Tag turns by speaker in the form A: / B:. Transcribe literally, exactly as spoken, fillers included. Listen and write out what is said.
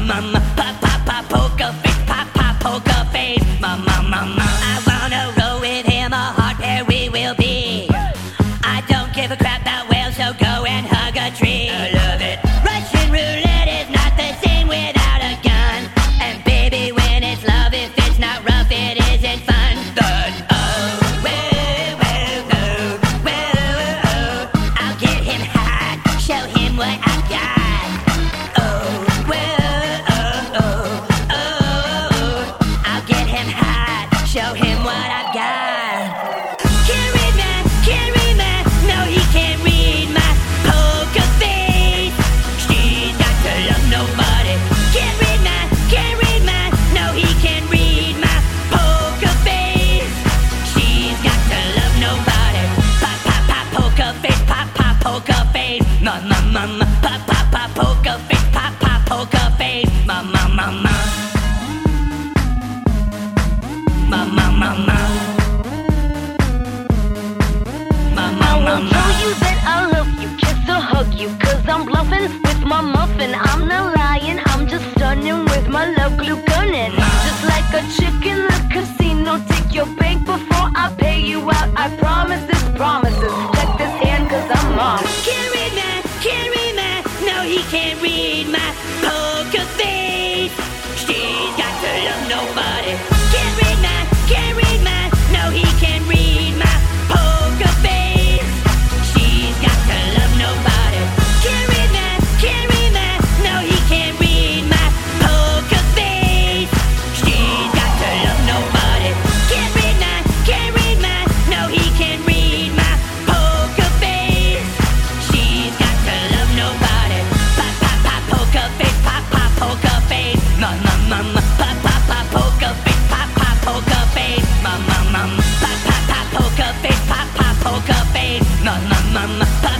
A: ma, pop, pop, pop, poker face, pop, pop, poker face, ma, ma, ma, ma. I wanna roll with him, a hard pair we will be. I don't give a crap about whales, so go and hug a tree. I love it. Russian roulette is not the same without a gun. And baby, when it's love, if it's not rough, it isn't fun. Fun. Oh, whoa, whoa, whoa, whoa, oh. I'll get him hot, show him what I got. Oh, whoa, oh, oh, oh, oh. I'll get him hot, show him what I've got. Can't read my, can't read my, no he can't read my poker face. She's got to love nobody. Can't read my, can't read my, no he can't read my poker face. She's got to love nobody. Pop, pop, pop, poker face, pop, pop, poker face. Ma, ma, ma, ma, pop, pop, pop, poker face, pop, pop, poker face. Ma, ma, ma, ma. Ma, ma, ma, ma. Ma, ma,
B: I
A: ma,
B: won't
A: ma.
B: tell you that I love you, kiss or hug you, cause I'm bluffing with my muffin. I'm not lying, I'm just stunning with my love glue gunning. Just like a chick in the casino, take your bank before I pay you out. I promise this promises. Check this hand cause I'm mom.
A: Can't read my, can't read my, no he can't read my poker face. She's got to love nobody. Can't read my, can't read my, no he can't read my poker face. She's got to love nobody. Can't read my, can't read my, no he can't read my poker face. She's got to love nobody. Can't read my, can't read my, no he can't read my poker face. She's got to love nobody. Pop, pop, pop, poker face, pop, pop, poker face. Ma, ma, ma, ma, pop, pop, pop, poker face, pop, pop, poker face. Ma, ma, ma, ma, pop, pop, pop, poker face, pop, pop, poker face. Ma, ma, ma, ma, pop,